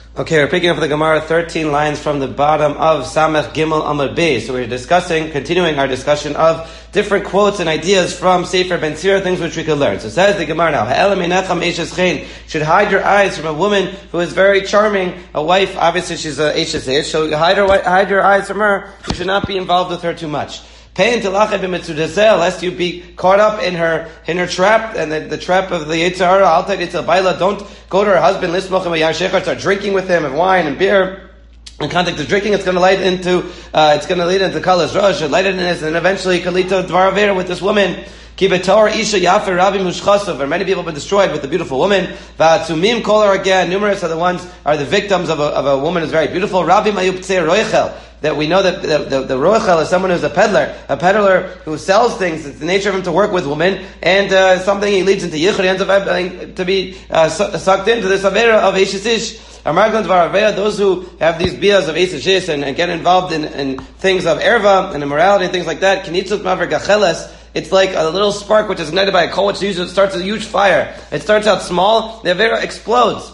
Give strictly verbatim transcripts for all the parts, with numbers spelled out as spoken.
Okay, we're picking up the Gemara thirteen lines from the bottom of Samech Gimel Amud Beis. So we're discussing, continuing our discussion of different quotes and ideas from Sefer Ben Sira, things which we could learn. So says the Gemara now, Ha'ela minecham eishes chen, should hide your eyes from a woman who is very charming, a wife, obviously she's a eishes eish, so hide her, hide your eyes from her, you should not be involved with her too much. Lest you be caught up in her in her trap and the, the trap of the Yetzer Hara. I'll tell you, it's a baila. Don't go to her husband. Start drinking with him and wine and beer. In context of drinking, it's going to lead into uh, it's going to lead into kalas rosh, lightedness, and eventually kalita dvar avera with this woman. Kibetor isha yafer rabim ushchasov. Many people have been destroyed with the beautiful woman. Va'atzumim kol again. Numerous are the ones are the victims of a, of a woman who's very beautiful. Rabim ayub tzei roichel. That we know that the, the, the roichel is someone who's a peddler, a peddler who sells things. It's the nature of him to work with women, and uh, something he leads into yichud, he ends up to be uh, sucked into this avera of eishes. Those who have these bias of eishes and, and get involved in, in things of erva and immorality and things like that, it's like a little spark which is ignited by a coal, which usually starts a huge fire. It starts out small, the avera explodes.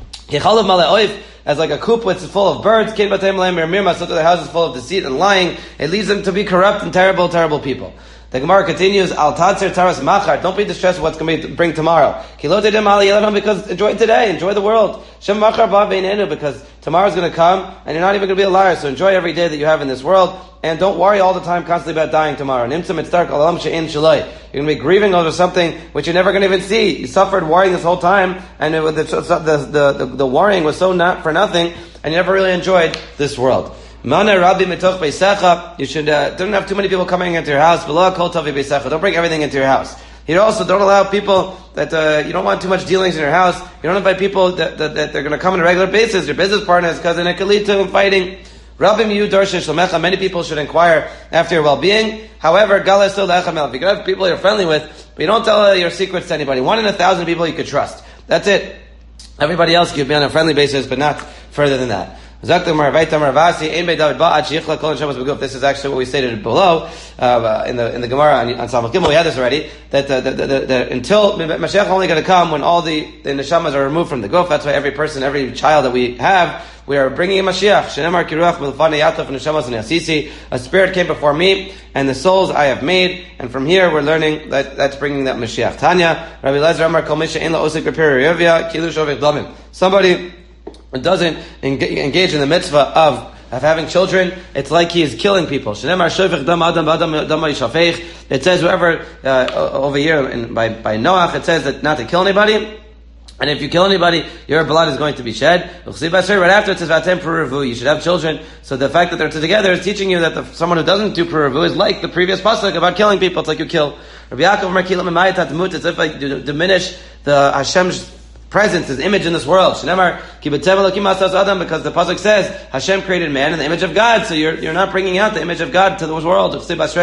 As like a coop which is full of birds, so their house is full of deceit and lying. It leads them to be corrupt and terrible, terrible people. The Gemara continues, Al Tatzir Taras Machar, don't be distressed with what's going to bring tomorrow. Because enjoy today, enjoy the world. Shem Machar Ba Beinenu, because tomorrow's going to come and you're not even going to be a liar, so enjoy every day that you have in this world, and don't worry all the time constantly about dying tomorrow. You're going to be grieving over something which you're never going to even see. You suffered worrying this whole time, and it, the, the, the, the worrying was so not for nothing, and you never really enjoyed this world. Mana Rabbi mitoch beisecha. You should uh, don't have too many people coming into your house. V'lo kol tavi beisecha. Don't bring everything into your house. You also don't allow people that uh, you don't want too much dealings in your house. You don't invite people that, that, that they're going to come on a regular basis. Your business partners, cousin, it could lead to fighting. Rabbi miyu darsha shlomecha. Many people should inquire after your well-being. However, gala still lechamel. You can have people you're friendly with, but you don't tell your secrets to anybody. One in a thousand people you could trust. That's it. Everybody else you could be on a friendly basis, but not further than that. This is actually what we stated below uh, in the in the Gemara on, on Samach Gimel. We had this already. That, uh, that, that, that until Mashiach only going to come when all the, the neshamas are removed from the guf. That's why every person, every child that we have, we are bringing in Mashiach. A spirit came before me, and the souls I have made. And from here, we're learning that that's bringing that Mashiach. Tanya, Rabbi Lezer Amar Kol Misha Ein La Osik B'Peri Yovia Kilu Shovech Damim. Somebody doesn't engage in the mitzvah of of having children, it's like he is killing people. It says whoever uh, over here in, by by Noach, it says that not to kill anybody. And if you kill anybody, your blood is going to be shed. Right after it says you should have children. So the fact that they're together is teaching you that the, someone who doesn't do puravu is like the previous pasuk about killing people. It's like you kill. Rabbi Yaakov, it's if I diminish the Hashem's presence, His image in this world. Because the pasuk says Hashem created man in the image of God, so you're you're not bringing out the image of God to this world. After this,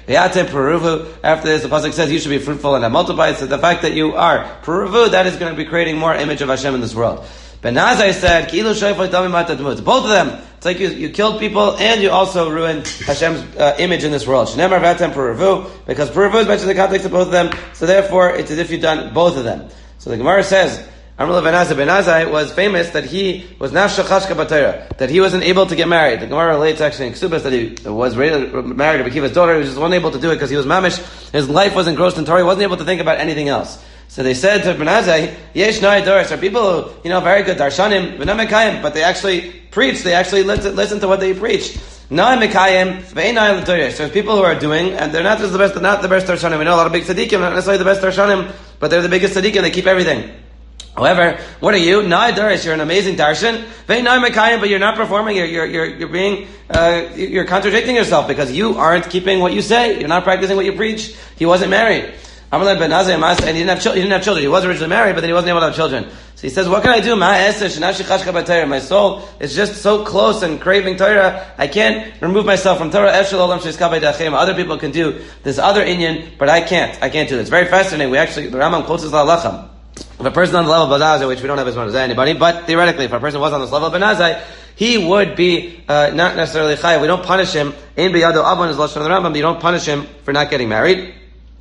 the pasuk says you should be fruitful and have multiplied. So the fact that you are puruvu, that is going to be creating more image of Hashem in this world. Ben Azai said, both of them. It's like you, you killed people and you also ruined Hashem's uh, image in this world. Because puruvu is mentioned in the context of both of them, so therefore it's as if you've done both of them. So the Gemara says, Amrullah Ben Azai, Ben Azai was famous that he was nafsha chashka b'Torah, that he wasn't able to get married. The Gemara relates actually in Ksubas that he was married to Akiva's daughter. He was just unable to do it because he was mamish. His life was engrossed in Torah. He wasn't able to think about anything else. So they said to Ben Azai, Yesh nai doris, are people who, you know, very good darshanim, v'namekayim, but they actually preach, they actually listen, listen to what they preach. Na mekayim, v'einai l'doris. There's people who are doing, and they're not just the best, not the best darshanim. We know a lot of big tzaddikim, not necessarily the best darshanim, but they're the biggest tzaddikim, they keep everything. However, what are you? Nai Darish, you're an amazing darshan. Vei nai mekayim, but you're not performing. You're you're you're, you're being uh, you're contradicting yourself because you aren't keeping what you say. You're not practicing what you preach. He wasn't married. Amalei ben Azai and he didn't have children. He didn't have children. He was originally married, but then he wasn't able to have children. So he says, "What can I do? My soul is just so close and craving Torah. I can't remove myself from Torah. Other people can do this other inyan, but I can't. I can't do this." It's very fascinating. We actually the Rambam quotes this la'alacham. If a person on the level of Ben Azai, which we don't have as much as anybody, but theoretically, if a person was on this level of Ben Azai, he would be uh, not necessarily chayav. We don't punish him. In biyado avon is lashon of the Rambam. You don't punish him for not getting married.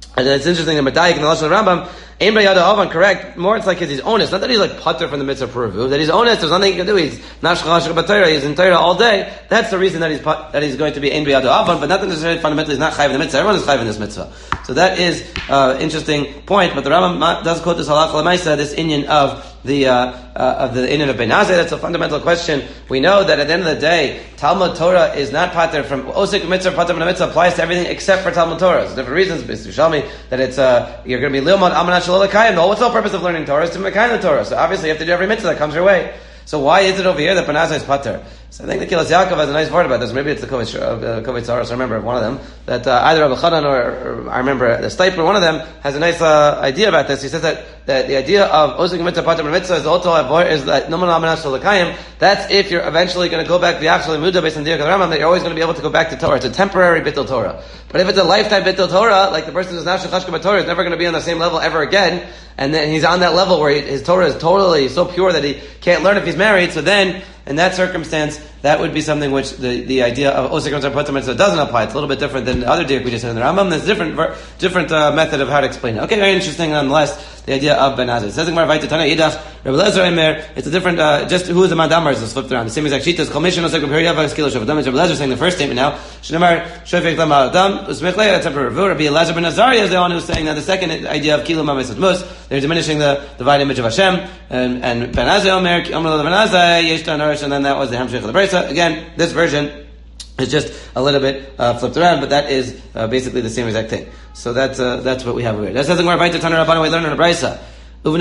And it's interesting that Medayik in the Lashon Rambam, Ein B'Yada Avan, correct, more it's like he's honest. Not that he's like putter from the mitzvah Peruvu, that he's honest, there's nothing he can do, he's not Shechashach B'Torah, he's in Torah all day. That's the reason that he's that he's going to be Ein B'Yada Avan, but not necessarily fundamentally he's not Chayiv in the mitzvah. Everyone is Chayiv in this mitzvah. So that is an uh, interesting point, but the Rambam does quote this Halach L'Maisa, this inyan of the uh, uh, of the inyan of Ben Azai. That's a fundamental question. We know that at the end of the day, Talmud Torah is not pater from Osik Mitzvah, pater from the mitzvah applies to everything except for Talmud Torah. There's different reasons. Mister Show me that it's uh, you're going to be Lilmod Amanat Shalol L'Kayim. No, what's the whole purpose of learning Torah? Is to Mekayim the Torah. So obviously you have to do every mitzvah that comes your way. So why is it over here that Ben Azai is pater? So I think the Kilas Yaakov has a nice word about this. Maybe it's the Kovitz uh, Tzaros, I remember one of them. That uh, either Rabbi Chanan or, or I remember the Stipler, one of them has a nice uh, idea about this. He says that, that the idea of Osik Mitzvah Pater Mitzvah is also is that Noman Amanat Shalakayim. That's if you're eventually going to go back to the actual Muda based on the Rambam, that you're always going to be able to go back to Torah. It's a temporary Bittul Torah. But if it's a lifetime Bittul Torah, like the person who's not Shechashka Torah is never going to be on the same level ever again, and then he's on that level where he, his Torah is totally so pure that he can't learn if he's married. So then, in that circumstance, that would be something which the, the idea of Osik Mitzvah Pater Mitzvah doesn't apply. It's a little bit different than the other diak we just said in the Rambam. There's a different, different uh, method of how to explain it. Okay, very interesting nonetheless, the idea of Ben Azai. It says in Gemara Vayta Tana Yidach, Rabbi Lezer Emer, it's a different, uh, just who is the Mandamar is flipped around. The same exact sheet as Commission Osik B'Peri Yavah Skilu Shav Adam. Rabbi Lezer saying the first statement now, Shnemar Shofek Lama Adam, Usmech Leah, that's temporary Ravu. Rabbi Elazar Ben Azariah is the one who's saying that the second idea of Kilu Mames Mus, they're diminishing the divine image of Hashem, and, and Ben Azai Omer, Omer Ben Azai, Yesh Tanarish, and then that was the Hamshech of the Brisa. Again, this version is just a little bit uh, flipped around, but that is uh, basically the same exact thing. So that's uh, that's what we have here. That says in Gemara Vayta Tana Rabbanan, we learn in the Brisa. The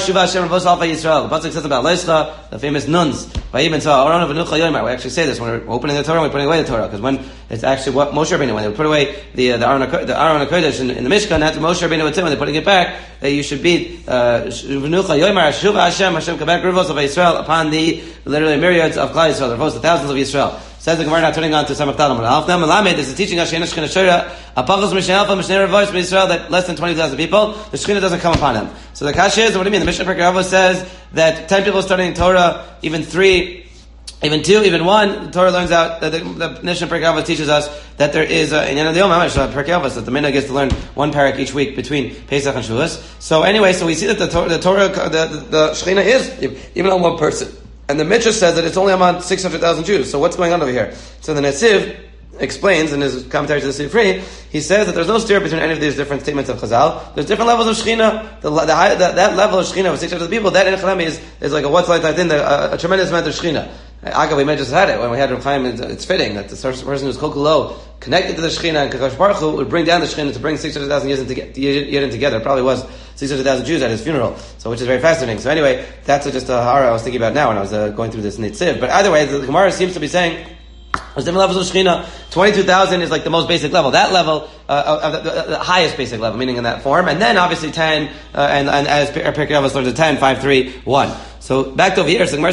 pasuk says about Leischa, the famous nuns. We actually say this when we're opening the Torah and we're putting away the Torah, because when it's actually what Moshe Rabbeinu, when they put away the uh, the Aron the Aron HaKodesh in, in the Mishkan, after Moshe Rabbeinu would say when they're putting it back, that you should be Yisrael upon the literally myriads of Klal Yisrael, the thousands of Yisrael. Says the Gemara now turning on to Samach Talmud. Now Melamed, this is teaching us Shechina Shechina Apachos Mishneh Alpha Mishneh Revois from Israel, that less than twenty thousand people, the Shechina doesn't come upon him. So the Kasha is, what do you mean? The Mishnah Perkei Avos says that ten people studying Torah, even three, even two, even one, the Torah learns out, that the, the Mishnah Perkei Avos teaches us that there is a, in the Yom HaMash, Perkei Avos, that the Minna gets to learn one parak each week between Pesach and Shavuos. So anyway, so we see that the Torah, the, Torah, the, the, the Shechina is even on one person. And the Midrash says that it's only among six hundred thousand Jews. So what's going on over here? So the Netziv explains in his commentary to the Sifri, he says that there's no steer between any of these different statements of Chazal. There's different levels of Shechina. The, the high, the, that level of Shechina of six hundred people, that in Echalemi is, is like a what's like that thing, a, a tremendous amount of Shechina. Agav, we might just had it when we had Reb Chaim. It's fitting that the person who's Kol Kulo connected to the Shechina and Kakash Baruch Hu would bring down the Shechina to bring six hundred thousand years in together. It probably was six hundred thousand Jews at his funeral, so which is very fascinating. So anyway, that's just a hara I was thinking about now when I was uh, going through this Nitziv. But either way, the Gemara seems to be saying there's different levels of Shechina. twenty-two thousand is like the most basic level. That level, uh, of the, the, the highest basic level, meaning in that form. And then obviously ten, uh, and, and as Perkei Avos learns, ten, five, three, one. So back to over here, so the Gemara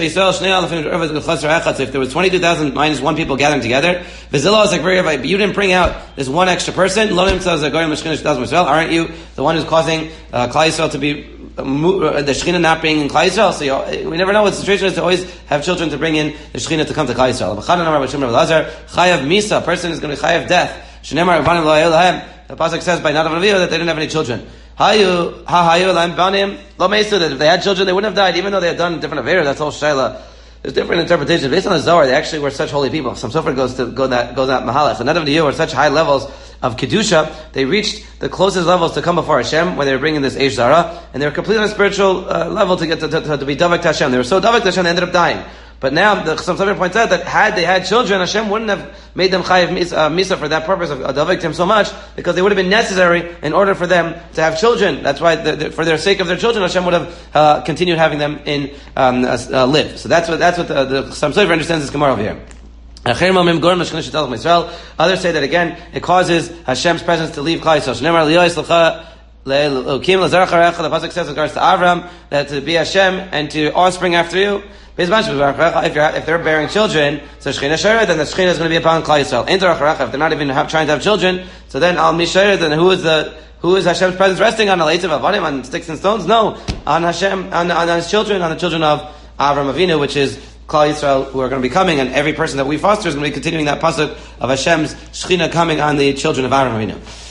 says, if there was twenty-two thousand minus one people gathering together, but you didn't bring out this one extra person, aren't you the one who's causing uh, Klal Yisrael to be uh, the Shechina not being in Klal Yisrael? So you, we never know what the situation is to always have children to bring in the Shechina to come to Klal Yisrael. Chayav Misa, a person is going to be Chayav death. The pasuk says by Nadav and Avihu that they didn't have any children. Hayu, ha hayu laim banim lo meisu, that if they had children they wouldn't have died, even though they had done different avera. That's all shayla. There's different interpretations based on the Zohar. They actually were such holy people. Some Sofer goes to go that goes that mahalach. So Nadav and Avihu were such high levels of kedusha. They reached the closest levels to come before Hashem when they were bringing this Eish Zara, and they were completely on a spiritual uh, level to get to, to, to, to be davak to Hashem. They were so davak to Hashem they ended up dying. But now, the some Sofer points out that had they had children, Hashem wouldn't have made them chayiv misa, uh, misa for that purpose of davik to Him so much, because they would have been necessary in order for them to have children. That's why, the, the, for their sake of their children, Hashem would have uh, continued having them in um, uh, uh, live. So that's what that's what the, the some Sofer understands this Gemara over here. Others say that again, it causes Hashem's presence to leave Klal Yisrael. The pasuk says in regards to Avram that to be Hashem and to offspring after you. If, you're, if they're bearing children, so Shechina Sheret, then the Shechina is going to be upon Klal Yisrael. If they're not even have, trying to have children, so then Al Misheret, then who is the who is Hashem's presence resting on? Al Eitzav Avanim, on sticks and stones? No, on Hashem, on, on His children, on the children of Avram Avinu, which is Klal Yisrael, who are going to be coming, and every person that we foster is going to be continuing that pasuk of Hashem's Shechina coming on the children of Avram Avinu.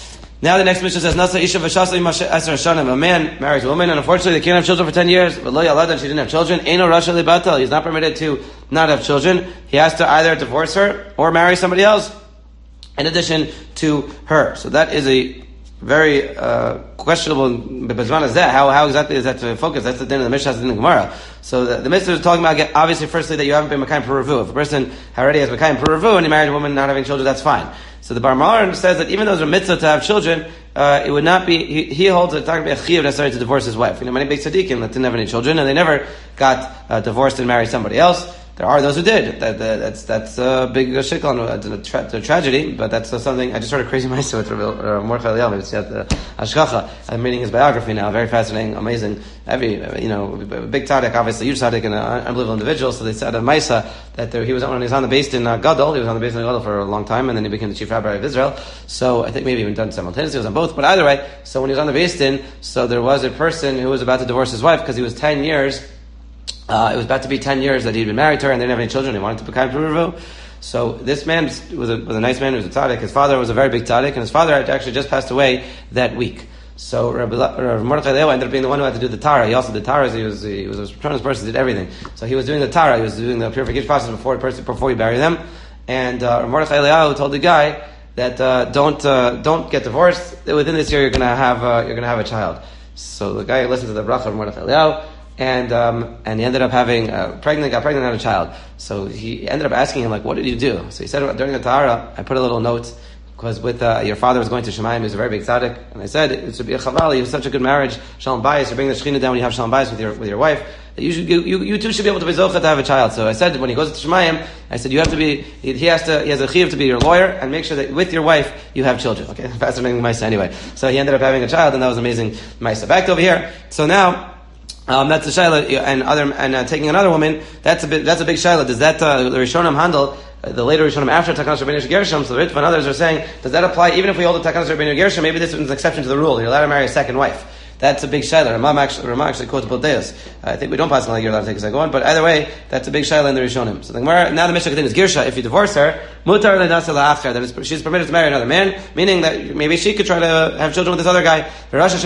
Now the next Mishnah says, Nasa Isha V'Shasa Imashe Esar Shanim. A man marries a woman, and unfortunately they can't have children for ten years. V'lo Yaladan, she didn't have children. Eino Rasha Libatal. He's not permitted to not have children. He has to either divorce her or marry somebody else in addition to her. So that is a very uh, questionable. Is that how how exactly is that to focus? That's the din of the Mishnah, that's the din of the Gemara. So the, the Mishnah is talking about obviously firstly that you haven't been Mekayim Peruvu. If a person already has Mekayim Peruvu and he married a woman not having children, that's fine. So the Bar Maran says that even though there's a mitzvah to have children, uh, it would not be, he, he holds that it's not going to be a chiyuv necessary to divorce his wife. You know, many big tzaddikim that didn't have any children and they never got uh, divorced and married somebody else. There are those who did. That, that, that's that's a big shikl and a, tra- a tragedy, but that's uh, something. I just heard a crazy ma'aseh with uh, Mordechai Eliyahu. It's at the Hashgacha. I'm reading his biography now. Very fascinating, amazing. Every you know, big tzaddik, obviously huge tzaddik and an unbelievable individual. So they said a ma'aseh that there, he was when he was on the base in uh, Gadol. He was on the base in Gadol for a long time, and then he became the chief rabbi of Israel. So I think maybe even done simultaneously. He was on both, but either way. So when he was on the base in, so there was a person who was about to divorce his wife because he was ten years. Uh, it was about to be ten years that he'd been married to her and they didn't have any children. He wanted to become Peruvu. So this man was a, was a nice man. He was a tzaddik. His father was a very big tzaddik, and his father had actually just passed away that week. So Rabbi, Rabbi Mordechai Eliyahu ended up being the one who had to do the Tara. He also did Taras. He was he was a tremendous person. He did everything. So he was doing the Tara. He was doing the purification process before before you bury them. And uh, Rabbi Mordechai Eliyahu told the guy that uh, don't uh, don't get divorced. Within this year, you're gonna have uh, you're gonna have a child. So the guy listened to the bracha of Mordechai Eliyahu. And um, and he ended up having uh, pregnant, got pregnant, and had a child. So he ended up asking him, like, what did you do? So he said, during the Tahara, I put a little note, because with uh, your father was going to Shemayim, he was a very big tzaddik, and I said, it should be a chaval, you have such a good marriage, shalom bayis, you bring the shechina down when you have shalom bayis with your with your wife, that you should you, you two should be able to be zocha to have a child. So I said, when he goes to Shemayim, I said, you have to be, he, he has to, he has a chiyuv to be your lawyer, and make sure that with your wife, you have children. Okay, fascinating Maisa anyway. So he ended up having a child, and that was amazing Maisa. Back over here, so now, Um, that's a shayla, and other and uh, taking another woman. That's a bit. That's a big shayla. Does that uh, the Rishonim handle uh, the later Rishonim after Takanas Rabbeinu Gershom? So the Ritva and others are saying, does that apply even if we hold the Takanas Rabbeinu Gershom? Maybe this is an exception to the rule. You're allowed to marry a second wife. That's a big shayla. Ramah actually, Ramah actually quotes Bodeus. I think we don't pass on like you're allowed to take a second one, but either way, that's a big shayla in the Rishonim. So the Gemara, now the Mishnah continues. Girsha, if you divorce her, mutar le'nasa la'achar, then she's permitted to marry another man, meaning that maybe she could try to have children with this other guy.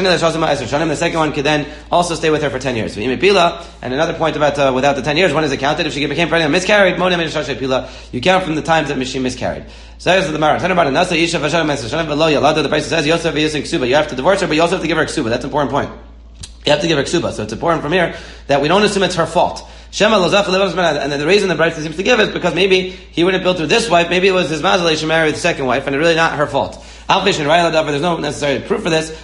The second one could then also stay with her for ten years. And another point about uh, without the ten years, when is it counted? If she became pregnant and miscarried, you count from the times that she miscarried. So that's the Gemara. The price says Yosef Ksuba. You have to divorce her, but you also have to give her a Ksuba. That's an important point. You have to give her Ksuba. So it's important from here that we don't assume it's her fault. Shema and then the reason the Brisa seems to give is because maybe he wouldn't build through this wife, maybe it was his mazal he should marry the second wife, and it's really not her fault. There's no necessary proof for this.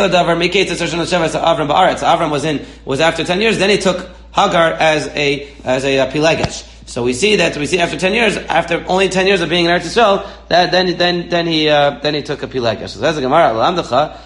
Avram was in was after ten years, then he took Hagar as a as a, a pilegesh. So we see that we see after ten years, after only ten years of being in Eretz Yisrael, that then then then he uh, then he took a pilegesh. So that's the Gemara. But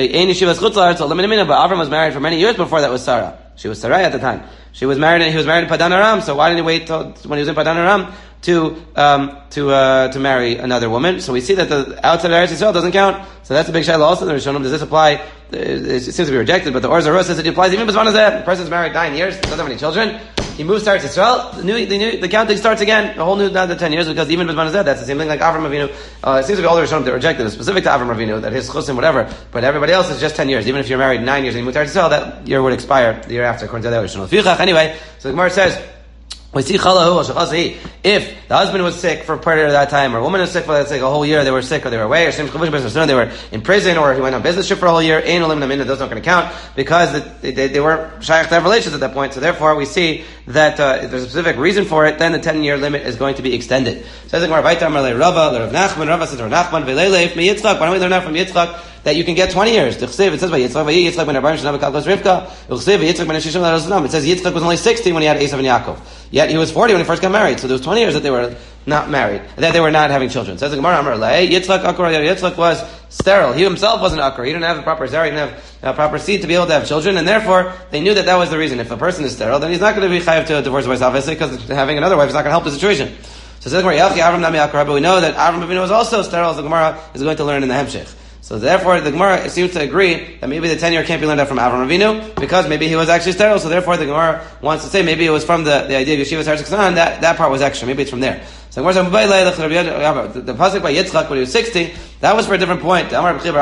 Avram was married for many years before that was Sarah. She was Sarai at the time. She was married, and he was married in Padan Aram. So why didn't he wait till when he was in Padan Aram to um, to uh, to marry another woman? So we see that the outside of Eretz Yisrael doesn't count. So that's a big shayla also. The Rishonim, does this apply? It seems to be rejected, but the Or Zarua says it applies even b'zman hazeh. The person's married nine years, doesn't have any children. He moves to Eretz Yisrael. The, new, the, new, the counting starts again. A whole new another ten years, because even b'zman hazeh, that's the same thing like Avram Avinu. Uh, it seems to be all the Rishonim that rejected it, specific to Avram Avinu, that his chusim whatever. But everybody else is just ten years. Even if you're married nine years and you move to Eretz Yisrael, that year would expire the year after, according to the Rishonim. Anyway, so the Gemara says, we see if the husband was sick for part of that time, or a woman was sick for let's say a whole year, they were sick, or they were away, or they were in prison, or he went on business trip for a whole year, those are not going to count, because they, they, they weren't shaykh to have relations at that point. So therefore we see that uh, if there's a specific reason for it, then the ten year limit is going to be extended. Says the Gemara, why don't we learn that from Yitzchak that you can get twenty years? It says by Yitzchak, it says Yitzchak was only sixty when he had Esav and Yaakov. Yet he was forty when he first got married. So there was twenty years that they were not married, that they were not having children. Says the Gemara, Amar Lei, Yitzchak Akar, Yitzchak was sterile. He himself wasn't Akar. He didn't have the proper zera, he didn't have a proper seed to be able to have children, and therefore they knew that that was the reason. If a person is sterile, then he's not going to be chayav to divorce his wife, obviously, because having another wife is not going to help the situation. So says the Gemara, Yachi Avram Nami Akar, but we know that Avram Avinu was also sterile, as the Gemara is going to learn in the Hemshech. So therefore, the Gemara seems to agree that maybe the ten year can't be learned out from Avram Avinu, because maybe he was actually sterile. So therefore, the Gemara wants to say maybe it was from the, the idea of Yeshivas Har Sheksan, that, that part was extra. Maybe it's from there. So the, the pasuk by Yitzchak when he was sixty, that was for a different point. Why do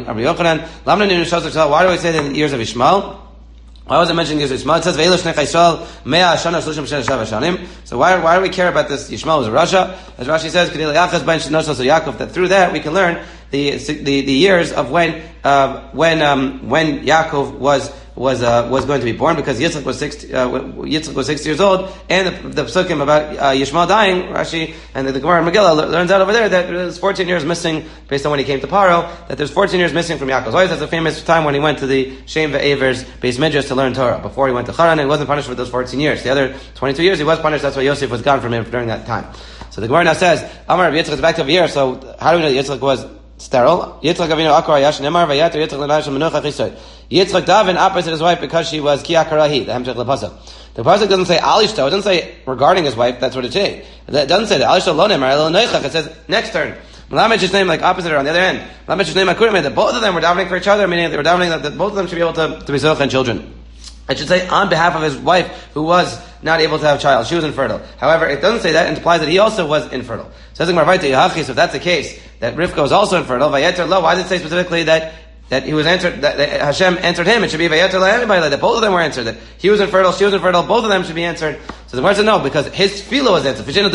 we say that in the years of Ishmael? Why was it mentioning Yishmael? It says Ve'elu Shnei Yisrael Mea Shana Shlushim Shana Shava Shanim. So why why do we care about this? Yishmael was a Rasha, as Rashi says, Kedei Yachas Ben Shnosh Shel Yaakov. That through that we can learn the the the years of when uh, when um, when Yaakov was was uh, was going to be born, because Yitzchak was sixty uh, Yitzchak was sixty years old, and the, the psukim about uh, Yishmael dying, Rashi and the, the Gemara in Megillah learns out over there that there's fourteen years missing based on when he came to Paro. That there's fourteen years missing from Yaakov. Always that's a famous time when he went to the Shem Ve'aver's Beis Midrash to learn Torah. Before he went to Haran, and he wasn't punished for those fourteen years. The other twenty-two years he was punished. That's why Yosef was gone from him during that time. So the Gemara now says, Amar Yitzchak is back to over here. So how do we know that Yitzchak was sterile? Yitzchak Avinu Akar Ayash Nemar Vayater Yitzchak L'Nashim Menucha Chisod. Yitzchak Davin opposite his wife because she was Ki Akarahi, the Hemshech L'Pasuk. The pasuk doesn't say Alishto, it doesn't say regarding his wife, that's what it says. It doesn't say that. Alishto Lo Nemar Lo Noichach, it says next turn. Melamed his name like opposite her on the other end. Melamed his name Akurim, that both of them were davening for each other, meaning they were davening that, that both of them should be able to, to be Zoch and children. It should say on behalf of his wife who was not able to have a child. She was infertile. However, it doesn't say that. It implies that he also was infertile. Says the Gemara, so if that's the case, that Rivka was also infertile, Vayeter Lo, why does it say specifically that that he was answered, that, that Hashem answered him? It should be Vayeter Lo, everybody, that both of them were answered, that he was infertile, she was infertile, both of them should be answered. So the Gemara said no, because his tefillah was answered. He is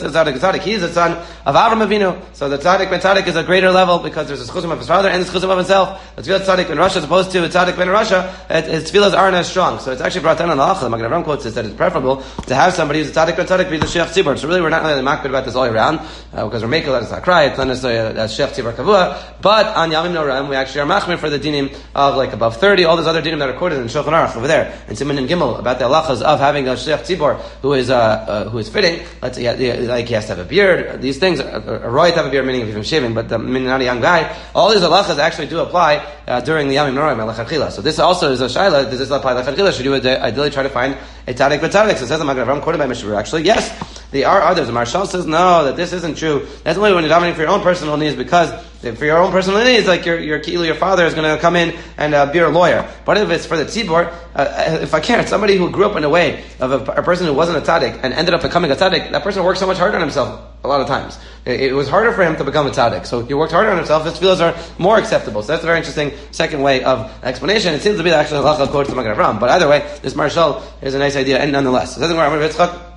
the son of Avram Avinu. So the tzaddik ben tzaddik is a greater level because there's a schusim of his father and the schusim of himself. The tefillah tzaddik ben Russia, as opposed to a tzaddik ben Russia, his tefillahs aren't as strong. So it's actually brought down on the halacha. The Magen Avraham quotes this, that it's preferable to have somebody who's a tzaddik ben tzaddik be the sheikh tzibur. So really, we're not really makbid about this all year round uh, because we're making it's not cry. It's not necessarily a sheikh tzibur kavua. But on Yamim Noram, we actually are machmir for the dinim of like above thirty. All those other dinim that are quoted in Shulchan Aruch over there and Siman and Gimel about the halachas of having a sheikh tzibur who is uh, Uh, who is fitting, let's say, like he has to have a beard, these things, a, a roy to have a beard, meaning if he's shaving, but um, meaning not a young guy, all these halachas actually do apply uh, during the Yamim Noraim, L'chadchila. So this also is a shaila, does this apply L'chadchila? Should you ideally try to find a tzaddik but tzaddik? So it says the Magen Avraham quoted by Mishnah, actually, yes, they are others. The Marshal says, no, that this isn't true. That's only when you're davening for your own personal needs, because for your own personal needs, like your your kilu, your father is going to come in and uh, be your lawyer. But if it's for the tzibor, uh, if I can't, somebody who grew up in a way of a, a person who wasn't a tzaddik and ended up becoming a tzaddik, that person worked so much harder on himself a lot of times. It, it was harder for him to become a tzaddik. So he worked harder on himself, his tefillos are more acceptable. So that's a very interesting second way of explanation. It seems to be the actual halacha quote to Magen Avraham. But either way, this Marshal is a nice idea, and nonetheless. So that's where I'm going to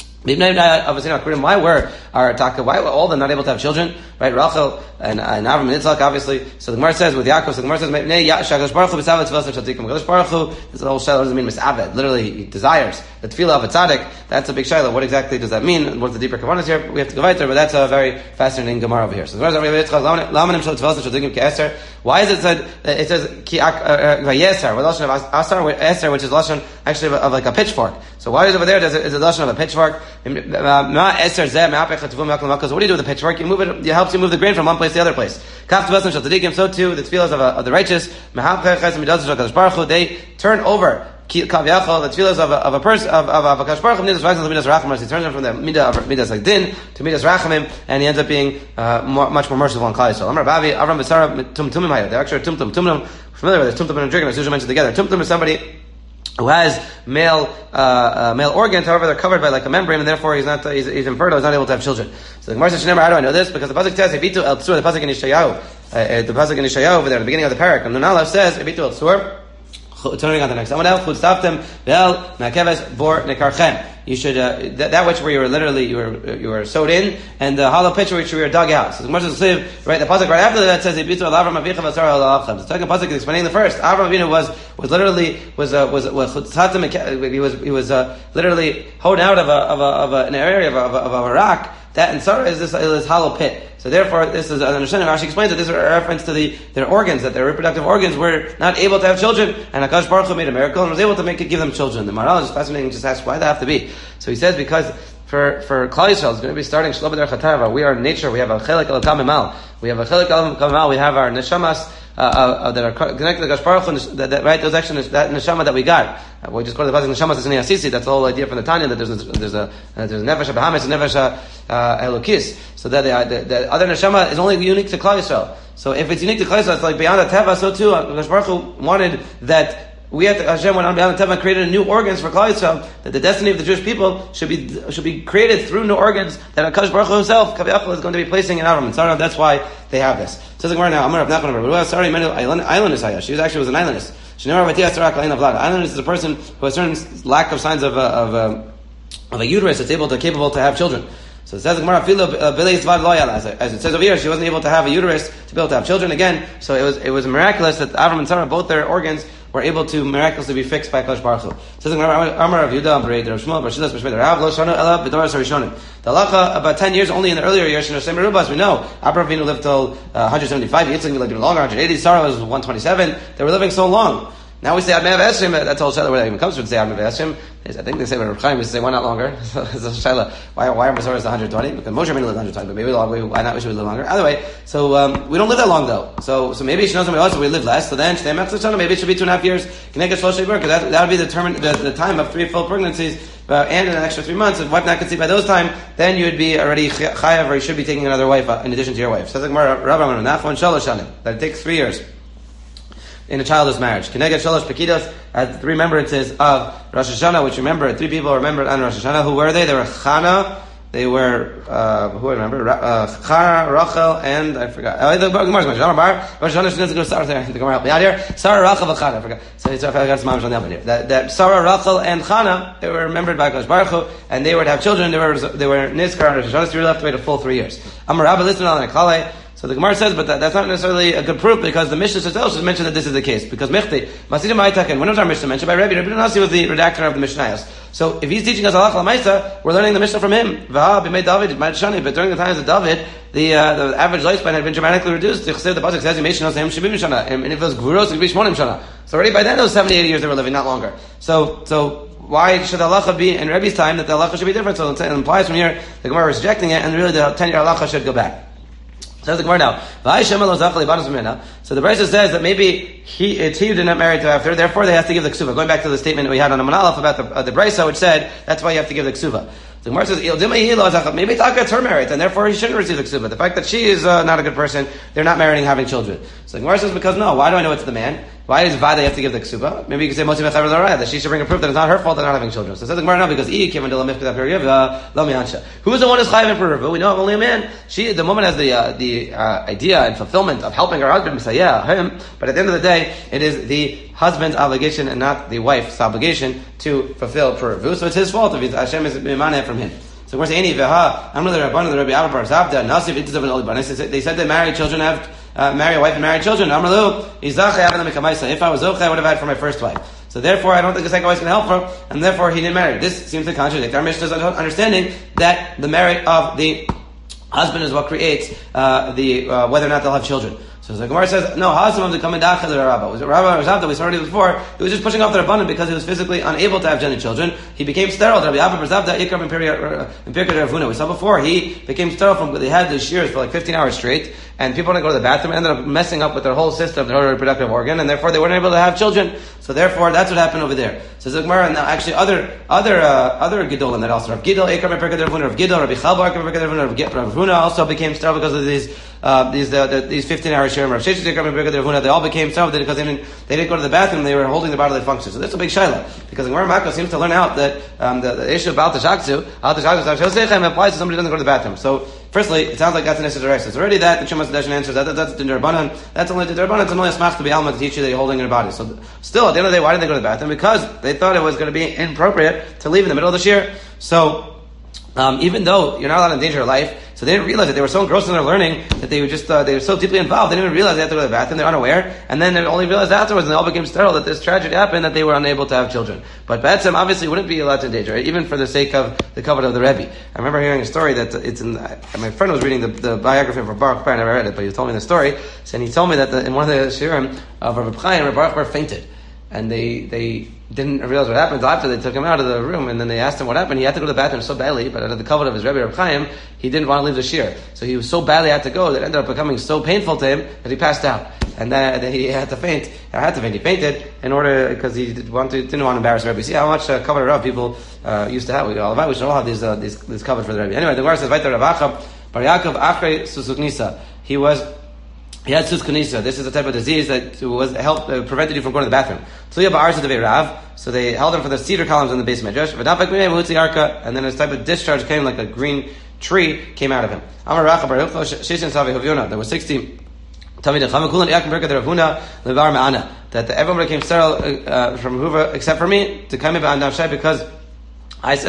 why were our taka? Why were all of them not able to have children? Right, Rachel and, and Avram and Yitzchak, obviously. So the Gemara says with Yaakov. So the Gemara says, "Shagash Baruch Hu b'savet tefillas tzadikim." Shagash Baruch Hu. This whole shayla doesn't mean misaved. Literally, he desires the tefillah of a tzaddik. That's a big shayla. What exactly does that mean? What's the deeper kavanas here? We have to go right there, but that's a very fascinating Gemara over here. So the Gemara says, why is it said? It says vayeser, with lashon of asar, with eser, which is lashon actually of, of like a pitchfork. So why is it over there? Does it, is it lashon of a pitchfork? What do you do with the pitchfork? You move it. It helps you move the grain from one place to the other place. So too, the tefillas of, of the righteous, they turn over the tefillas of a, of a person of of a Kadosh Baruch Hu. He turns them from the midah midas like din to midas rachamim, and he ends up being uh, more, much more merciful on Klal Yisrael. Amar Bavi Avram B'Sara Tumtumim Hayah. They're actually tumtum tumtum. Familiar with this? Tumtum and a dragon, as usually mentioned together. Tumtum is somebody who has male uh, uh, male organs, however, they're covered by like a membrane, and therefore he's not uh, he's, he's infertile, he's not able to have children. So the Gemara says, "How do I know this?" Because the pasuk says, "Ebitu el tzur." The pasuk in Yeshayahu, uh, the pasuk in Yeshayahu over there, at the beginning of the parak, and Nun Aleph says, "Ebitu el tzur." Turning on the next, someone else, "Chutztaftem vel nakeves bor nekarchem." You should uh, that, that which where you were literally you were you were sewed in, and the hollow pitcher which you were dug out. So the Gemara says, right, the pasuk right after that says, "Ebitu el Avram Avicha v'Sara el Avchem." The second pasuk is explaining the first. Avram Avinu was was literally was uh, was was chutztaftem. He was he was uh, literally hoed out of a of a of a, an area of a, of a, of a rock. That and Sarah is this, is this hollow pit. So therefore, this is an understanding. Rashi explains that this is a reference to the their organs, that their reproductive organs were not able to have children, and Hakadosh Baruch Hu made a miracle and was able to make it give them children. The Maharal is fascinating. Just asks why that have to be. So he says because for for Klal Yisrael is going to be starting Shlo B'der Chatava. We are in nature. We have a chelik el kamimal. We have a chelik el kamimal. We have our neshamas. Uh, uh, that are connected to Hakadosh Baruch Hu, that, that, right? Those actually that neshama that we got. Uh, we just go to the pasuk neshamas is in Asisi. That's the whole idea from the Tanya that there's a, there's a uh, there's a nefesh bahamis and nefesh uh, elokis. So that the, the, the other neshama is only unique to Klal Yisrael. So if it's unique to Klal Yisrael, it's like beyond a teva. So too, Hakadosh Baruch Hu wanted that we had to, Hashem went on beyond the Teva and created new organs for Klal Yisrael, that the destiny of the Jewish people should be should be created through new organs that HaKadosh Baruch Hu himself, Kaviyachal, is going to be placing in Avram and Sarah. That's why they have this. So the Gemara now, Amar Rav Nachman, sorry, islandess Haya. She was actually was an islandess. Islandess is a person who has certain lack of signs of a, of a, of a uterus that's able to capable to have children. So it says the Gemara, as it says over here, she wasn't able to have a uterus to be able to have children again. So it was it was miraculous that Avram and Sarah, both their organs, were able to miraculously be fixed by Kosh Baruch Hu. It says the Gemara, Amar Rav Yehuda, Amar Rav Shmuel, Bar Shilas, B'Shmei Rav Lo Shana Ela B'Doras HaRishonim. The halacha about ten years only in the earlier years. Shino Shem Merubas, we know Abraham Avinu lived till uh, one hundred seventy-five. Yitzchak lived even longer, one hundred eighty. Sarah was one twenty-seven. They were living so long. Now we say Admev Esrim, that's all Shaila where that even comes from, to say Admev Esrim. I think they say with Reb Chaim, we say why not longer? So it's a Shaila, why, why are Masorah one hundred twenty? Because Moshe Rabbeinu lived one hundred twenty, but maybe why not we should live longer? Either way, so um, we don't live that long though. So so maybe she knows somebody else, so we live less, so then maybe it should be two and a half years, because that, that would be the, term, the, the time of three full pregnancies, uh, and an extra three months. If wife not conceived by those time, then you would be already chayav, or you should be taking another wife uh, in addition to your wife. So it's like Rabbi Nachman Shalosh Shanim, that it takes three years in a childless marriage. Keneged Shalosh Pekidos had three remembrances of Rosh Hashanah, which remember, three people remembered on Rosh Hashanah. Who were they? They were Chana, they were, uh, who I remember? Uh, Chana, Rachel, and I forgot. Oh, the Gemara's going to Rosh Hashanah, she doesn't go to Sarah there. The Gemara helped me out here. Sarah, Rachel, and Chana. I forgot. So I got some moms on the help here. That, that Sarah, Rachel, and Chana, they were remembered by Kosh Baruch Hu, and they were to have children. They were, they were Nizkar on Rosh Hashanah, so you really have to wait a full three years. Amar Rabba, listen on the Klale. So the Gemara says, but that, that's not necessarily a good proof, because the Mishnah itself has mentioned that this is the case. Because Mechti, Masidim Ma'itaken, when was our Mishnah mentioned? By Rabbi. Rabbi Nasi was the redactor of the Mishnayos. So if he's teaching us Halacha L'Maisa, we're learning the Mishnah from him. V'ha b'mei David, Ma'at but during the times of David, the uh, the average lifespan had been dramatically reduced. The Pasuk says, and if it was Gvuros, it would be Shmonim Shana. So already by then, those seventy, eighty years they were living, not longer. So, so, why should the halacha be in Rebbe's time that the halacha should be different? So it implies from here, the Gemara is rejecting it, and really the ten-year halacha should go back. Says the Gemara now. So the Brisa says that maybe he, it's he who did not marry to after, therefore they have to give the ksuva. Going back to the statement we had on the Manalaf about the, uh, the Brisa, which said that's why you have to give the ksuva. The Gemara says, maybe Taka her merit, and therefore he shouldn't receive the ksuba. The fact that she is uh, not a good person, they're not marrying having children. So the Gemara says, because no, why do I know it's the man? Why does Vada have to give the ksuba? Maybe you could say Moshe Mechaber L'Raya, that she should bring a proof that it's not her fault they're not having children. So it says the Gemara no, because E came into Lamifka. Who is the one who's chayav in Peruva? We know only a man. She, the woman has the uh, the uh, idea and fulfillment of helping her husband, yeah, him. But at the end of the day, it is the husband's obligation and not the wife's obligation to fulfill Peruva. So it's his fault if Hashem is mimaneh from him. So we're saying, they said they married children have uh, marry a wife and marry children. If I was zoche, I would have had for my first wife. So therefore, I don't think the second wife is going to help her, and therefore he didn't marry. This seems to contradict our Mishnah's understanding that the merit of the husband is what creates uh, the uh, whether or not they'll have children. So the Gemara says, no, Hasim of the Kamendachel Rabba. Was it Rabba Razavda? We saw it before. He was just pushing off the Rabbanan because he was physically unable to have any children. He became sterile. Rabbi Abba Razavda, Ikram in Pirkei Ravuna. We saw before, he became sterile from, they had the shears for like fifteen hours straight, and people didn't go to the bathroom, and ended up messing up with their whole system, their whole reproductive organ, and therefore they weren't able to have children. So therefore, that's what happened over there. So the Gemara, now actually other, other, uh, other Gedolim that also, Rav Gidol, Ikram in Pirkei Ravuna, Rav Gidol, Rabbi Chalbar, Ikram in Pirkei Ravuna, Rav Huna also became sterile because of these, uh, these, uh, the, these fifteen hour shearim. Rav Sheshes, Ikram in they all became sterile because they didn't, they didn't go to the bathroom, they were holding the bodily function. So that's a big shaila. Because the Gemara Makos seems to learn out that um, the, the issue of Baal Tashaksu, Baal Tashaksu applies to somebody who doesn't go to the bathroom. So, firstly, it sounds like that's an issue direct. It's already that, the Chumash Dashan answers that, that, that's the Derbanan. That's only the Derbanan, it's only a smach to be alma to teach you that you're holding your body. So, still, at the end of the day, why did they go to the bathroom? Because they thought it was going to be inappropriate to leave in the middle of the shear. So, Um, even though you're not allowed to endanger your life, so they didn't realize it. They were so engrossed in their learning that they were just, uh, they were so deeply involved, they didn't even realize they had to go to the bathroom, they're unaware, and then they only realized afterwards, and they all became sterile, that this tragedy happened, that they were unable to have children. But Batsam obviously wouldn't be allowed to endanger, right? Even for the sake of the covenant of the Rebbe. I remember hearing a story that it's in, uh, my friend was reading the, the biography of Rabbi Baruch Bar, I never read it, but he told me the story, and he told me that the, in one of the shiurim of Rabbi Chaim, Rabbi Baruch Bar fainted. And they, they didn't realize what happened until after they took him out of the room, and then they asked him what happened. He had to go to the bathroom so badly, but out of the covenant of his Rebbe Reb Chaim, he didn't want to leave the shir. So he was so badly had to go that it ended up becoming so painful to him that he passed out. And then, then he had to faint. I had to faint. He fainted in order, because he did want to, didn't want to embarrass the Rebbe. See how much uh, covenant of people uh, used to have. We all have, we should all have these, uh, these, this covenant for the Rebbe. Anyway, the Gemara says, Vayter Rav Achab, Bar Yaakov Achrei Susuk Nisa. He was He had sus kanisa. This is a type of disease that was helped uh, prevented you from going to the bathroom. So they held him for the cedar columns in the base medrash. And then a type of discharge came, like a green tree came out of him. There were sixty. That everyone became sterile uh, from Huva except for me to come because I said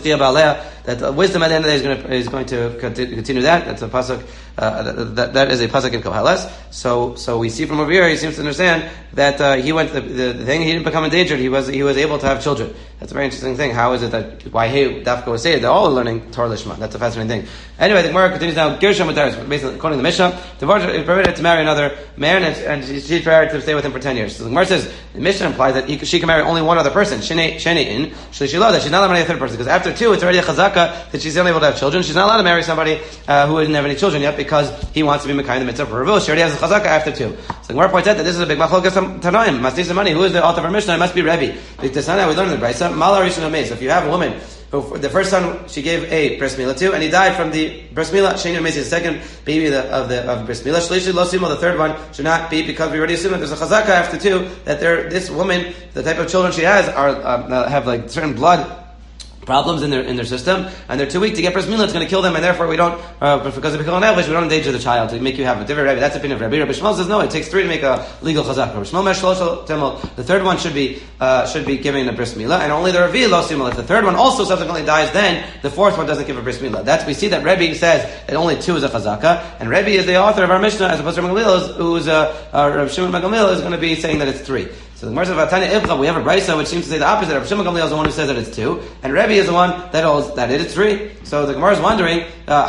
that the wisdom at the end of the day is going to, is going to continue that. That's a pasuk. Uh, that, that is a pasuk in Koheles. So, so we see from over here, he seems to understand that uh, he went the, the, the thing. He didn't become endangered. He was he was able to have children. That's a very interesting thing. How is it that why hey Dafka was saying they're all learning Torah Lishma? That's a fascinating thing. Anyway, the Gemara continues now. Gershom Mutaris, basically according to the Mishnah, Devar is permitted to marry another man, and, and she's permitted to stay with him for ten years. So the Gemara says the Mishnah implies that he, she can marry only one other person. Shene Shene in Shlishilo, that she's not allowed to marry a third person because after two, it's already a chazaka that she's only able to have children. She's not allowed to marry somebody uh, who didn't have any children yet because he wants to be Mekayim the mitzvah for Revuah. She already has a chazaka after two. So the Gemara points out that this is a big machlokas tanoim. Mastis money. Who is the author of our Mishnah? It must be Rebbe. Because we learn in the Brisa. Mala Rishon Amez. If you have a woman who the first son she gave a bris milah to, and he died from the bris milah, Sheni Amez, the second baby of the of, the, of bris milah. Shlishi Lo Simo, the third one should not be, because we already assume that there's a chazaka after two, that there this woman, the type of children she has are uh, have like certain blood problems in their in their system, and they're too weak to get bris milah. It's going to kill them, and therefore we don't, uh, because of Bechol Nefesh, we don't endanger the child to make you have a different Rebbe. That's the opinion of Rebbe. Rabbi Shmuel says no, it takes three to make a legal chazaka. Rabbi Shmuel mesh shlosh temel. The third one should be uh, should be given a bris milah, and only the Revi lo simul. If the third one also subsequently dies, then the fourth one doesn't give a bris milah. That's we see that Rebbe says that only two is a chazaka, and Rebbe is the author of our Mishnah, as opposed to Rabbi Gamliel, who's uh, uh, Rabbi Shimon ben Gamliel is going to be saying that it's three. So the Gemara says about Tanya Ibcha, we have a Brisa which seems to say the opposite. Rabbi Shimon Gamliel is the one who says that it's two, and Rebbe is the one that holds that it is three. So the Gemara is wondering,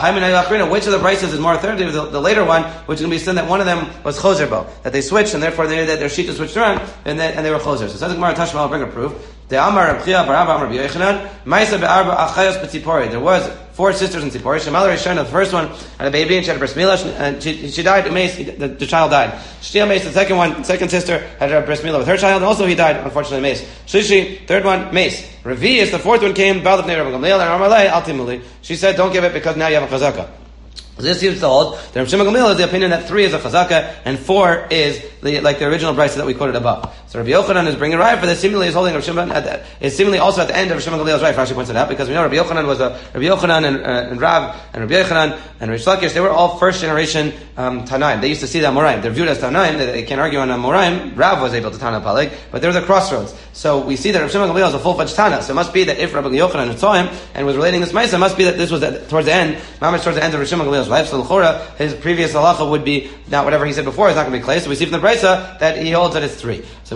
uh, which of the Brisas is more authoritative? The, the later one, which is going to be said that one of them was Choser Bo, that they switched, and therefore they, that their sheet switched around, and, they, and they were Choser. So says the Gemara, Tashma, I'll bring a proof. The Amar Reb Chia bar Abba Amar Rabbi Yochanan, Ma'isa be'arba achayos b'tzipori. There was four sisters in Tzipori. Shemal Rishon, the first one had a baby and she had a bris milah, and she, she died. Mace, the, the child died. Shtia Mace, the second one, second sister had a bris milah with her child, and also he died. Unfortunately, Mace. Shlishi, third one, Mace. Revi is the fourth one came. Ba'al Bnei Rabbi Gamliel and Amalei ultimately. She said, "Don't give it because now you have a chazaka." So this seems to hold that Rabbi Shimon Gamliel is the opinion that three is a chazaka and four is the, like the original brisa that we quoted above. So Rabbi Yochanan is bringing a raya for this. Seemingly is holding Rabbi Shimon at the, is seemingly also at the end of Rabbi Shimon Gamliel's raya. Rashi points it out because we know Rabbi Yochanan was a Rabbi Yochanan and, uh, and Rav and Rabbi Yochanan and Rish Lakish. They were all first generation um, Tanaim. They used to see the Amoraim. They're viewed as Tanaim. They, they can't argue on Amoraim. Rav was able to Tana Paleg, but there were the crossroads. So we see that Rabbi Shimon Gamliel is a full fledged Tana. So it must be that if Rabbi Yochanan saw him and was relating this ma'aseh, it must be that this was at, towards the end, mamish towards the end of Rabbi Shimon Gamliel's life. So l'chora, his previous halacha would be, not whatever he said before is not going to be clay. So we see from the brisa that he holds that it's three. So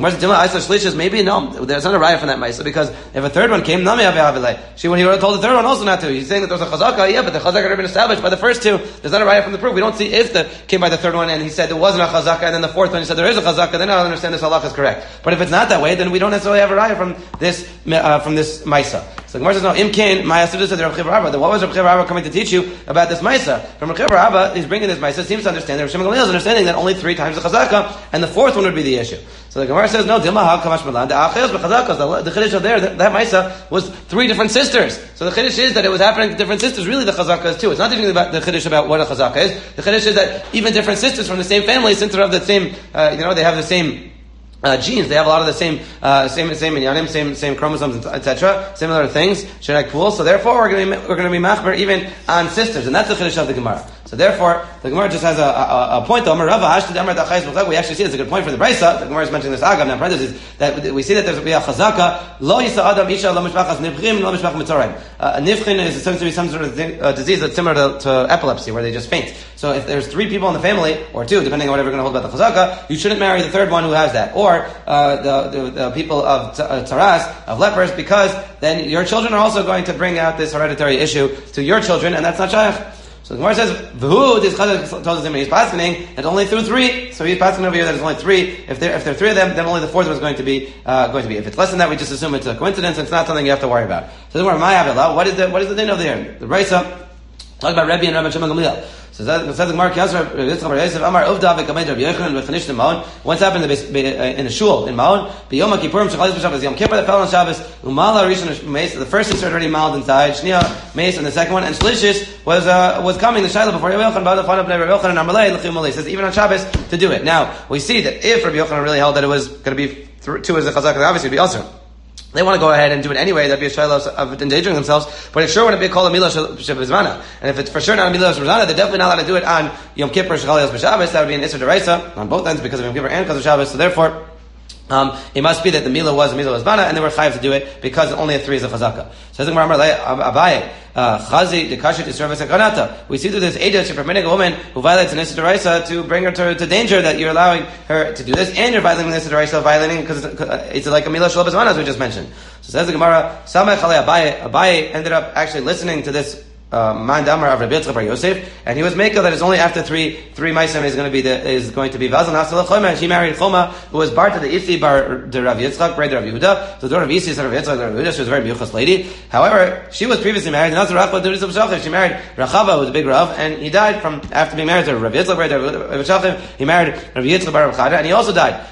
maybe no, there's not a raya from that ma'aseh, because if a third one came, she when he would have told the third one also not to. He's saying that there's a chazaka, yeah, but the chazaka had been established by the first two. There's not a raya from the proof. We don't see if the came by the third one and he said there wasn't a chazaka, and then the fourth one he said there is a chazaka. Then I don't understand this halacha is correct. But if it's not that way, then we don't necessarily have a raya from this uh, from this ma'aseh. So the Gemara says no. Imkain ma'aseh said Rabbi Chiya bar Abba. Then what was Rabbi Chiya bar Abba coming to teach you about this ma'aseh? From Rabbi Chiya bar Abba, he's bringing this ma'aseh. Seems to understand that Rabbi Shimon Gamliel is understanding that only three times the chazaka, and the fourth one would be the issue. So the Gemara says no. Dilma ha kamash malan the achayos b'chazakas. The chiddush there, that, that ma'aseh was three different sisters. So the chiddush is that it was happening to different sisters. Really, the chazaka is two. It's not even about the chiddush about what a chazaka is. The chiddush is that even different sisters from the same family, since they have the same, uh, you know, they have the same. Uh, genes, they have a lot of the same, uh, same, same inyanim, same, same chromosomes, et cetera. Similar things, shenak pool. So therefore, we're going to be, we're going to be machmer even on sisters, and that's the chiddush of the Gemara. So therefore, the Gemara just has a, a, a point. We actually see it's a good point for the Brisa. The Gemara is mentioning this agam now in parentheses that we see that there's a chazaka. Lo yisa adam isha lo mishpachas nifchim lo mishpach mitzorayim. A nifchin is seems to be some sort of uh, disease that's similar to, to epilepsy, where they just faint. So if there's three people in the family, or two, depending on whatever you're going to hold about the chazaka, you shouldn't marry the third one who has that, or uh, the, the, the people of t- uh, taras, of lepers, because then your children are also going to bring out this hereditary issue to your children, and that's not shaykh. So the Gemara says, "V'hu this chazak tells him he's passing, and only through three. So he's passing over here that it's only three. If there if there are three of them, then only the fourth one is going to be uh, going to be. If it's less than that, we just assume it's a coincidence. And it's not something you have to worry about." So the Gemara, "My Avila, what is the what is the din over there?" The Brisa talk about Rebbe and Rabbi Shimon Gamliel. So says the Gemara, once happened in a shul in Maon, B'Yom Kippurim Shechal B'Shabbos Yom Kippur that fell on Shabbos, Umala Rishon Meis, the first insert already maled inside, Shnia Meis, and the second one, and Shlishis was uh, was coming the Shiloh before Rabbi Yochanan, Ba'al Fanav Rabbi Yochanan and Amalei L'chim Malei. Says even on Shabbos to do it. Now we see that if Rabbi Yochanan really held that it was going to be two as a chazak, obviously it'd be also. They want to go ahead and do it anyway. That'd be a shiloh of endangering themselves. But it sure wouldn't be called a milah shebizmana. And if it's for sure not a milah shebizmana, they're definitely not allowed to do it on Yom Kippur Shechal Yos B'Shabbos. That would be an Isser D'Oraisa on both ends because of Yom Kippur and because of Shabbos. So therefore, Um, it must be that the milah was a milah wasbana, and they were chayav to do it because only a three is a chazaka. Says the Gemara, Abaye, chazi the kashet is service kanata. We see through this age that you're permitting a woman who violates an issur d'oraisa to bring her to, to danger, that you're allowing her to do this, and you're violating the issur d'oraisa, violating because it's like a milah shel wasbana as we just mentioned. So says the Gemara, Samech Alei Abaye. Abaye ended up actually listening to this. Man Damar of Rabbi Yitzchak bar Yosef, and he was maker that is only after three three ma'asim is going to be the, is going to be Vazal Nasal Choma, and she married Choma, who was bar to the Isi bar the Rav Yitzchak, brother of Yehuda. So the daughter of Isi is Rav Yitzchak, Rav Yehuda. She was a very beautiful lady. However, she was previously married. She married Rachava, who was a big Rav, and he died from after being married to Rav Yitzchak, brother of Yehuda. He married Rav Yitzchak bar Rav Chada, and he also died.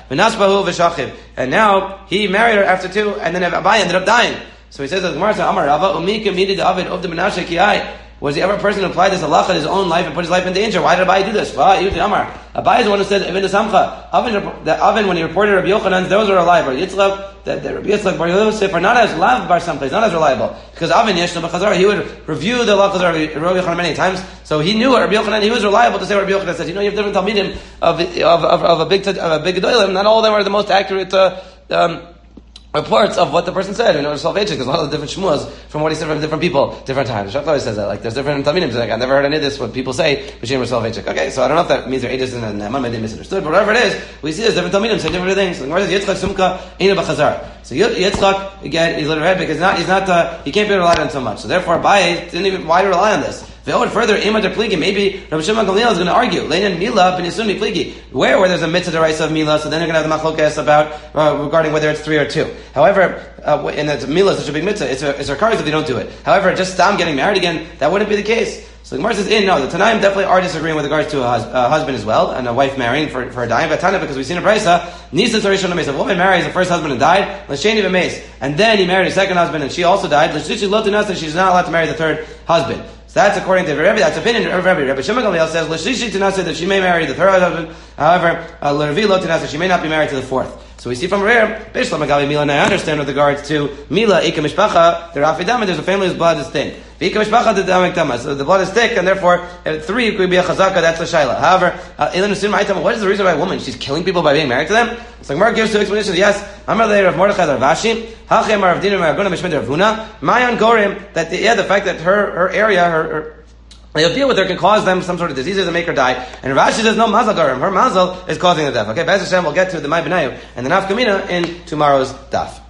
And now he married her after two, and then Abai ended up dying. So he says that the Gemara says, Amar Rava, Umika midi the Avid of the Menashe Kiai. Was he ever a person who applied this halacha in his own life and put his life in danger? Why did Abai do this? Abai is the one who said, Ibn Samcha, oven, the oven, when he reported Rabbi Yochanan, those were reliable. Yitzchak, the, the Rabbi Yitzchak bar Yosef are not as lav bar someplace, not as reliable. Because oven yeshna b'chazara, he would review the halachas of Rabbi Yochanan many times. So he knew what Rabbi Yochanan, he was reliable to say what Rabbi Yochanan said. You know, you have different talmidim of, of, of, of a big, of a big gedolim. Not all of them are the most accurate, uh, um, reports of what the person said, you know, salvation, because a lot of the different shmuas from what he said from different people, different times. Shach always says that, like, there's different talmidim, like, I've never heard any of this, what people say, B'Shem or salvation. Okay, so I don't know if that means their ages and Naaman maybe misunderstood, but whatever it is, we see there's different talmidim say different things. So the Gemara says, Yitzchak Sumka, Eina B'Chazar. So Yitzchak, again, he's literally because he's not, he's not, uh, he can't be relied on so much. So therefore, Abai didn't even, why rely on this? Further, maybe Rabbi Shimon Gamliel is going to argue. Where, where there's a mitzvah deraisa of Mila, so then you're going to have the machlokes about uh, regarding whether it's three or two. However, uh, and it's Mila is such a big mitzvah, it's a it's a requirement if they don't do it. However, just stop getting married again, that wouldn't be the case. So the Gemara says, in no, the Tanaim definitely are disagreeing with regards to a hus- uh, husband as well, and a wife marrying for for a dying. But Tana, because we've seen a brisa, Nisa Torishon Meis, a woman marries her first husband and died, L'Sheni V'Meis, and then he married a second husband and she also died. L'Shlishi Lotinas, and she's not allowed to marry the third husband. So that's according to Rabbi. That's opinion of Rabbi. Rabbi Shimon Gamliel says l'shlishi tinasa that she may marry the third husband. However, uh, l'revi lo tinasa she may not be married to the fourth. So we see from here, Bishlam Agavi Mila. And I understand with regards to Mila Ika Mishpacha, the Rafidam, there's a family whose blood is thin. Ika Mishpacha the Damek Tama. So the blood is thick, and therefore at three could be a chazaka. That's the shaila. However, Ilan Usim Ma'itama. What is the reason why a woman she's killing people by being married to them? So Gemara gives two explanations. Yes, Amar Leir of Mordechai Ravashi, Hachem Rav Dina Maraguna Mishmid Rav Huna, Mayan Gorim. That the, yeah, the fact that her her area her, her they'll deal with her can cause them some sort of diseases and make her die. And Rashi says no mazal garim. Her mazal is causing the death. Okay, Be'ez Hashem, we'll get to the Mai Benayu and the Nafkamina in tomorrow's daf.